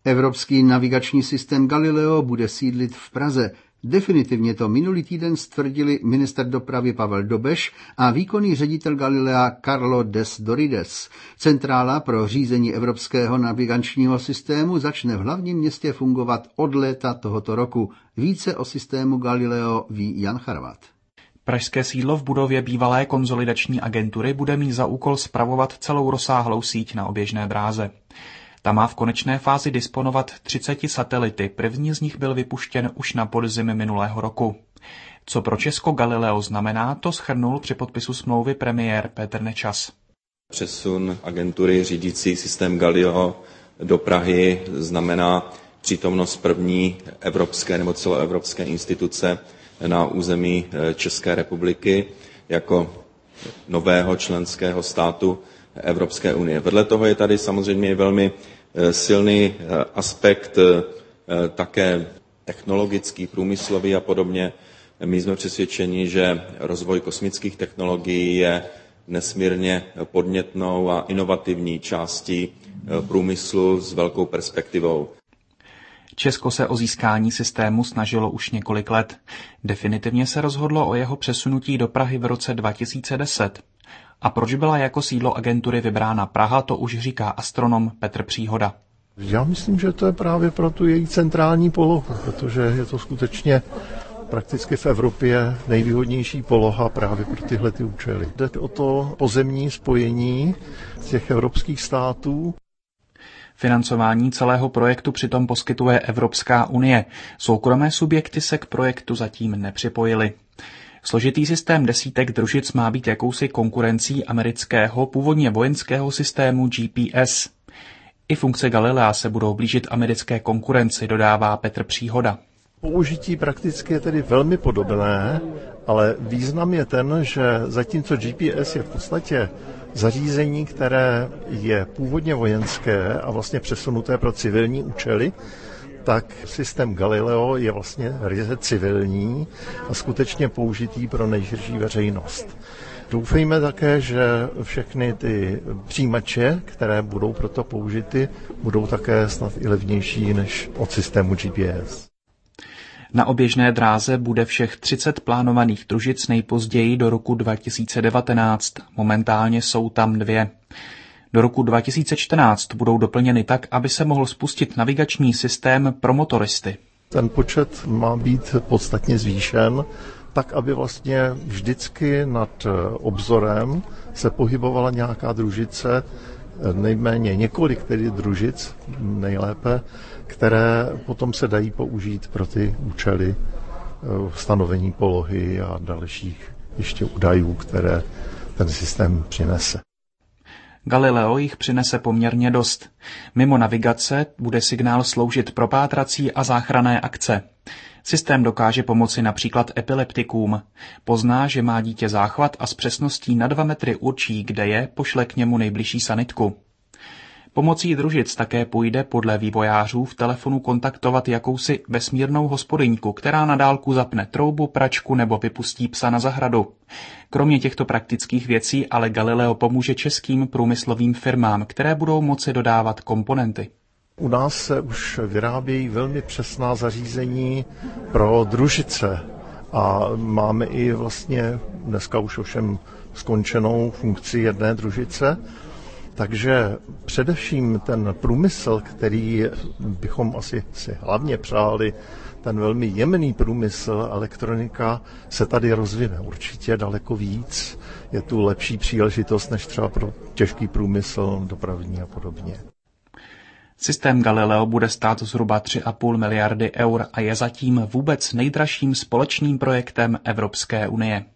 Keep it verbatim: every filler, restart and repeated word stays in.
Evropský navigační systém Galileo bude sídlit v Praze. Definitivně to minulý týden stvrdili ministr dopravy Pavel Dobeš a výkonný ředitel Galilea Carlo Des Dorides. Centrála pro řízení evropského navigačního systému začne v hlavním městě fungovat od léta tohoto roku. Více o systému Galileo ví Jan Charvat. Pražské sídlo v budově bývalé konzolidační agentury bude mít za úkol spravovat celou rozsáhlou síť na oběžné dráze. Ta má v konečné fázi disponovat třiceti satelity, první z nich byl vypuštěn už na podzim minulého roku. Co pro Česko Galileo znamená, to shrnul při podpisu smlouvy premiér Petr Nečas. Přesun agentury řídící systém Galileo do Prahy znamená přítomnost první evropské nebo celoevropské instituce na území České republiky jako nového členského státu Evropské unie. Vedle toho je tady samozřejmě velmi silný aspekt také technologický, průmyslový a podobně. My jsme přesvědčeni, že rozvoj kosmických technologií je nesmírně podnětnou a inovativní částí průmyslu s velkou perspektivou. Česko se o získání systému snažilo už několik let. Definitivně se rozhodlo o jeho přesunutí do Prahy v roce dva tisíce deset. A proč byla jako sídlo agentury vybrána Praha, to už říká astronom Petr Příhoda. Já myslím, že to je právě pro tu její centrální polohu, protože je to skutečně prakticky v Evropě nejvýhodnější poloha právě pro tyhle ty účely. Jde o to pozemní spojení těch evropských států. Financování celého projektu přitom poskytuje Evropská unie. Soukromé subjekty se k projektu zatím nepřipojily. Složitý systém desítek družic má být jakousi konkurencí amerického původně vojenského systému G P S. I funkce Galilea se budou blížit americké konkurenci, dodává Petr Příhoda. Použití prakticky je tedy velmi podobné, ale význam je ten, že zatímco G P S je v podstatě zařízení, které je původně vojenské a vlastně přesunuté pro civilní účely, tak systém Galileo je vlastně ryze civilní a skutečně použitý pro nejširší veřejnost. Doufejme také, že všechny ty přijímače, které budou proto použity, budou také snad i levnější než od systému G P S. Na oběžné dráze bude všech třicet plánovaných družic nejpozději do roku dva tisíce devatenáct. Momentálně jsou tam dvě. Do roku dva tisíce čtrnáct budou doplněny tak, aby se mohl spustit navigační systém pro motoristy. Ten počet má být podstatně zvýšen, tak aby vlastně vždycky nad obzorem se pohybovala nějaká družice, nejméně několik tedy družic, nejlépe, které potom se dají použít pro ty účely stanovení polohy a dalších ještě údajů, které ten systém přinese. Galileo jich přinese poměrně dost. Mimo navigace bude signál sloužit pro pátrací a záchranné akce. Systém dokáže pomoci například epileptikům. Pozná, že má dítě záchvat a s přesností na dva metry určí, kde je, pošle k němu nejbližší sanitku. Pomocí družic také půjde podle vývojářů v telefonu kontaktovat jakousi vesmírnou hospodyňku, která na dálku zapne troubu, pračku nebo vypustí psa na zahradu. Kromě těchto praktických věcí ale Galileo pomůže českým průmyslovým firmám, které budou moci dodávat komponenty. U nás se už vyrábějí velmi přesná zařízení pro družice a máme i vlastně dneska už ovšem skončenou funkci jedné družice. Takže především ten průmysl, který bychom asi si hlavně přáli, ten velmi jemný průmysl, elektronika, se tady rozvine určitě daleko víc. Je tu lepší příležitost než třeba pro těžký průmysl, dopravní a podobně. Systém Galileo bude stát zhruba tři a půl miliardy eur a je zatím vůbec nejdražším společným projektem Evropské unie.